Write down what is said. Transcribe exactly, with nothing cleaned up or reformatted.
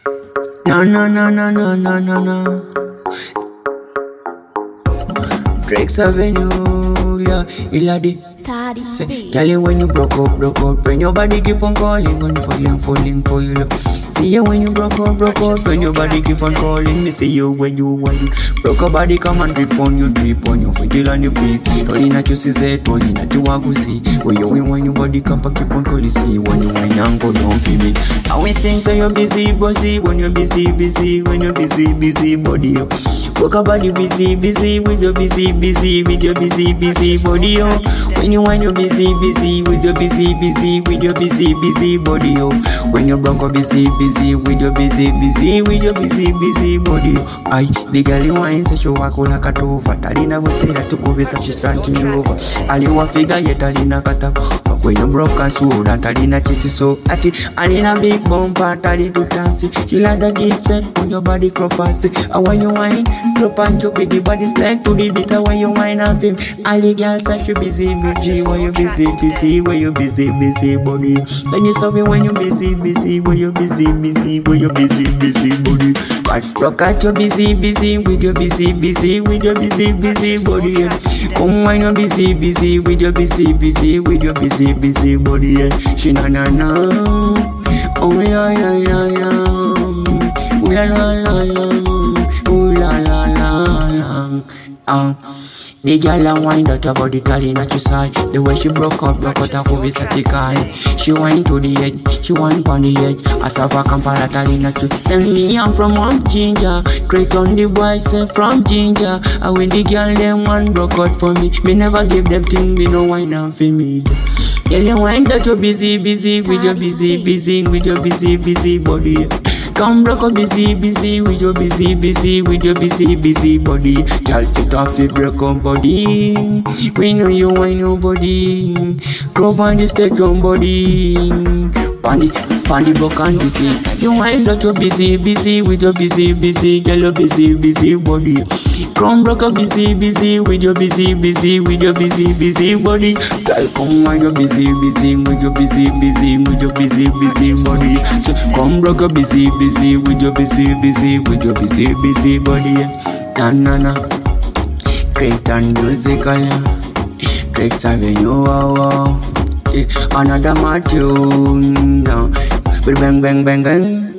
No, no, no, no, no, no, no, no. Drake's Avenue, yeah, Iladi. Say, tell you when you broke up, broke up, when your body keep on calling, when you falling, falling for you. Love. See you when you broke up, broke up, when your body keep on calling. Me see you when you when you broke up, body come and drip on you, drip on you, feel on your face. Rolling at you, see, rolling at you, I go see. When you win, when your body come and keep on calling, see. When you win, and go down for me. I will sing, so you're busy, busy. When you're busy, busy, when you're busy, busy, body. Walk up body busy, busy, with your busy, busy, with your busy, busy body, oh. When you want your busy, busy, with your busy, busy, with your busy, busy body, oh. When you broke up busy, busy, with your busy, busy, with your busy, busy body, oh. I, the girl you wine, say she walk like a tova. Talina go say that to go visa, she standing over. Ali wa figure yet Talina kata. When you broke a soul, and Talina chase so at it. Alina big bumper, Tali to dance. She like the gift set on your body crop and and when you wine, drop and chop with the body slack to the beat when you wine and film. All the girls say you busy, busy, when you busy, busy, when you busy, busy, body. Then you stop it when you busy, busy, when you busy, busy, when you busy, busy, body. But rock at your busy, busy, with your busy, busy, with your busy, busy body. Come when you busy, busy, with your busy, busy, with your busy, busy body. She na na na, oh la la la la, oh la la la la, oh la la la la. Um, the girl a wine that her body calling at your side. The way she broke up, broke out her movie statical. She wine to the edge, she wine on the edge. As a vac and paratalina to tell me I'm from one ginger. Create on the boy say from ginger. And when the girl them one broke out for me, me never give them thing, me no wine and for me. Girl you wine that you busy, busy, with your busy, busy, with your busy, busy body. Come broke up busy, busy, with your busy, busy, with your busy, busy body. Girl sit off the broke up body. We know you ain't nobody. Drove on the stage on body. Pandy, pandy broke on the sea. You ain't that you busy, busy, with your busy, busy, girl your busy, busy body. Come broke up busy, busy, with your busy, busy, with your busy, busy body. Girl come on your busy, busy, with your busy, busy, with your busy, busy body. So come broke up busy, busy, with your busy, busy, with your busy, busy body. Na na na. Great and musical. Drake's Avenue, wow wow. Another my tune now. Bang bang bang bang.